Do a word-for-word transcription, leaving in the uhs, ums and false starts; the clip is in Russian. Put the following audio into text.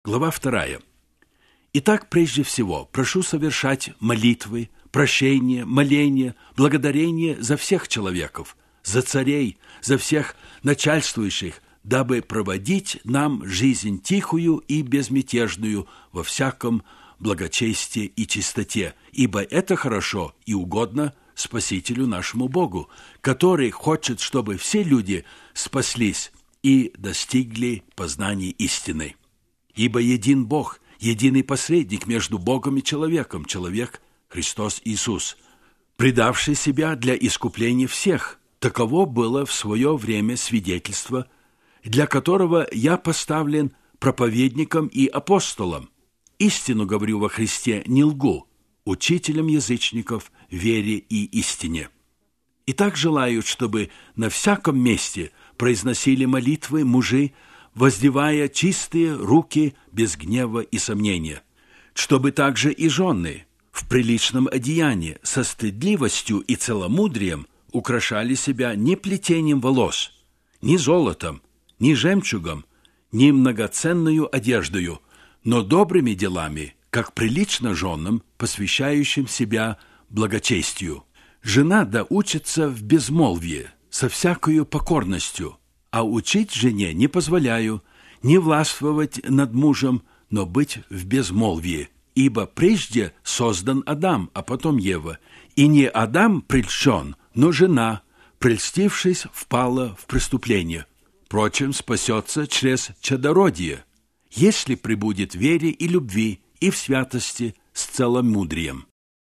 Глава вторая. Итак, прежде всего, прошу совершать молитвы, прощение, моление, благодарение за всех человеков, за царей, за всех начальствующих, дабы проводить нам жизнь тихую и безмятежную во всяком благочестии и чистоте, ибо это хорошо и угодно Спасителю нашему Богу, который хочет, чтобы все люди спаслись и достигли познания истины. Ибо един Бог, единый посредник между Богом и человеком, человек Христос Иисус, предавший себя для искупления всех. Таково было в свое время свидетельство, для которого я поставлен проповедником и апостолом. Истину говорю во Христе, не лгу, учителем язычников, вере и истине. Итак, желаю, чтобы на всяком месте произносили молитвы мужи, воздевая чистые руки без гнева и сомнения, чтобы также и жены в приличном одеянии со стыдливостью и целомудрием украшали себя не плетением волос, ни золотом, ни жемчугом, ни многоценную одеждою, но добрыми делами, как прилично женам, посвящающим себя благочестию. Жена да учится в безмолвии, со всякою покорностью, а учить жене не позволяю, не властвовать над мужем, но быть в безмолвии. Ибо прежде создан Адам, а потом Ева. И не Адам прельщен, но жена, прельстившись, впала в преступление. Впрочем, спасется через чадородие, если пребудет в вере и любви, и в святости с целомудрием.